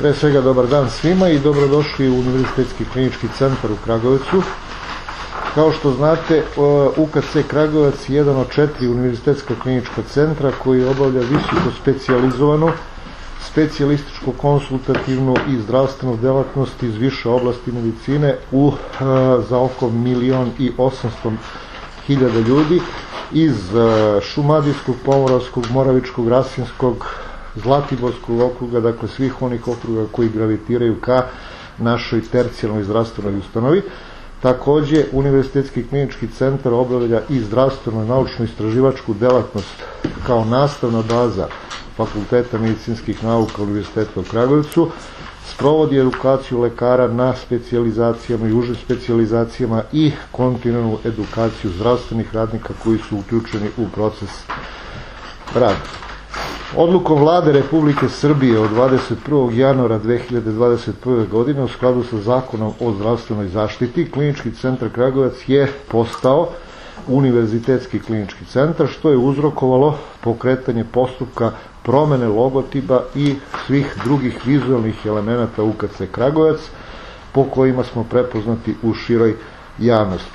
Pre svega dobar dan svima i dobrodošli u Univerzitetski klinički centar u Kragujevcu. Kao što znate, UKC Kragujevac je jedan od 4 univerzitetska klinička centra koji obavlja visoko specijalizovanu, specijalističko-konsultativnu i zdravstvenu delatnost iz više oblasti medicine za oko 1.800.000 ljudi iz Šumadijskog, Pomoravskog, Moravičkog, Rasinskog, Zlatiborskog okruga, dakle svih onih okruga koji gravitiraju ka našoj tercijalnoj zdravstvenoj ustanovi. Takođe, Univerzitetski klinički centar obavlja i zdravstveno naučno istraživačku delatnost kao nastavna baza Fakulteta medicinskih nauka Univerziteta u Kragujevcu, sprovodi edukaciju lekara na specijalizacijama i užim specijalizacijama i kontinuiranu edukaciju zdravstvenih radnika koji su uključeni u proces rada. Odlukom Vlade Republike Srbije od 21. januara 2021. godine u skladu sa Zakonom o zdravstvenoj zaštiti, Klinički centar Kragujevac je postao Univerzitetski klinički centar, što je uzrokovalo pokretanje postupka promene logotipa i svih drugih vizualnih elemenata UKC Kragujevac po kojima smo prepoznati u široj javnosti.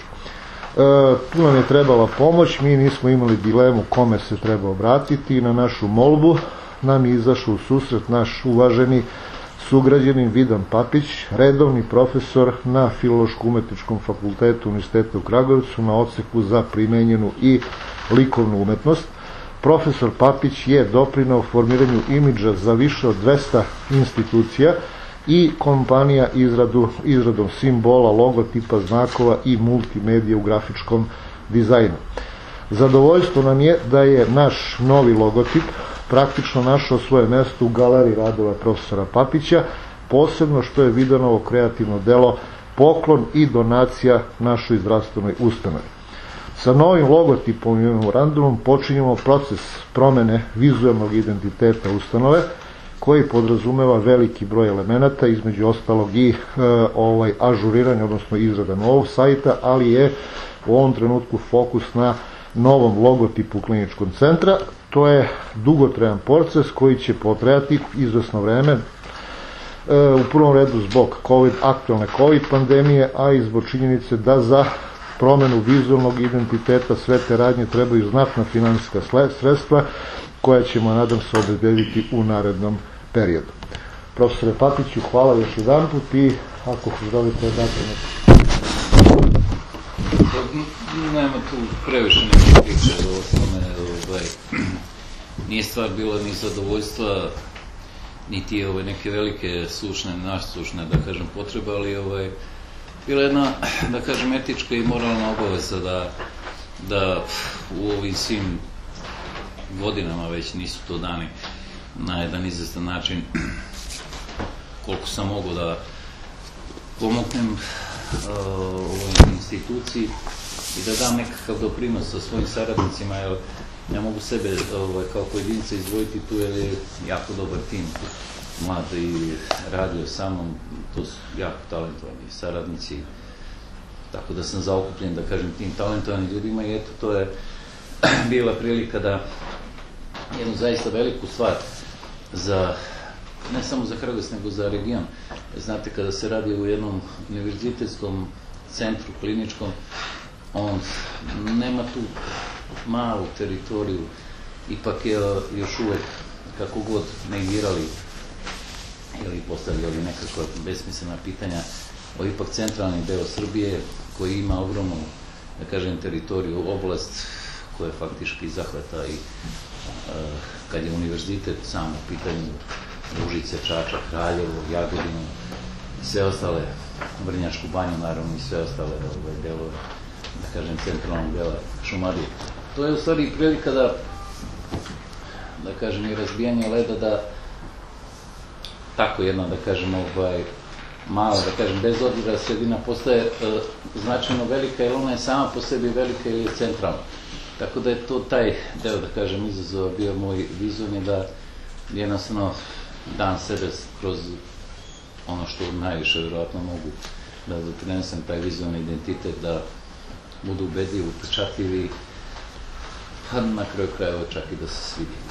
Tu nam je trebala pomoć, mi nismo imali dilemu kome se treba obratiti. Na našu molbu nam je izašao u susret naš uvaženi sugrađanin Vidan Papić, redovni profesor na Filološko-umetničkom fakultetu Univerziteta u Kragujevcu na odseku za primenjenu i likovnu umetnost. Profesor Papić je doprineo formiranju imidža za više od 200 institucija i kompanija izradom simbola, logotipa, znakova i multimedija u grafičkom dizajnu. Zadovoljstvo nam je da je naš novi logotip praktično našao svoje mesto u galeriji radova profesora Papića, posebno što je Vidanovo kreativno delo poklon i donacija našoj zdravstvenoj ustanovi. Sa novim logotipom i memorandumom počinjemo proces promene vizualnog identiteta ustanove, koji podrazumeva veliki broj elemenata, između ostalog i ažuriranje, odnosno izrada novog sajta, ali je u ovom trenutku fokus na novom logotipu kliničkog centra. To je dugotrajan proces koji će potrajati izvesno vreme, u prvom redu zbog aktualne COVID pandemije, a i zbog činjenice da za promenu vizualnog identiteta sve te radnje trebaju znatna finansijska sredstva koja ćemo, nadam se, obezbediti u narednom periodu. Profesore Papiću, hvala još jedan put i ako želite dati nešto. Nema tu previše neke priče o tome. Nije stvar bila ni zadovoljstva, niti neke velike nasušne, da kažem, potrebe, ali bila jedna, da kažem, etička i moralna obaveza da u ovim svim godinama, već nisu to dani, na jedan izvestan način, koliko sam mogu da pomognem ovoj instituciji i da dam nekakav doprinos sa svojim saradnicima, jer ne mogu sebe kao pojedinca izdvojiti tu, jer je jako dobar tim, mlad i radio sa mnom, to su jako talentovani saradnici, tako da sam zaokupljen, da kažem, tim talentovanim ljudima i eto, to je bila prilika da jednu zaista veliku stvar ne samo za Kragujevac, nego za region. Znate, kada se radi u jednom univerzitetskom centru kliničkom, on nema tu malu teritoriju, ipak je još uvek, kako god negirali ili postavljali nekakva besmislena pitanja, ovo je ipak centralni deo Srbije koji ima ogromnu, da kažem, teritoriju, oblast koja faktički zahvata i kad je univerzitet sam u pitanju Užice, Čačak, Kraljevo, Jagodinu, sve ostale, Vrnjačku banju naravno i sve ostale delove, da kažem, centralnog dela Šumadije. To je u stvari prilika da kažem, i razbijanje leda, da tako jedna, da kažem, mala, da kažem, bez obzira sredina postaje značajno velika, jer ona je sama po sebi velika ili je centralna. Tako da je to taj deo, da kažem, izazova bio moj vizualni, da jednostavno dam sebe kroz ono što najviše vjerojatno mogu, da doprinesem taj vizualni identitet, da budu ubedljivi, upečatljivi, pa na kraju krajeva čak i da se svidi.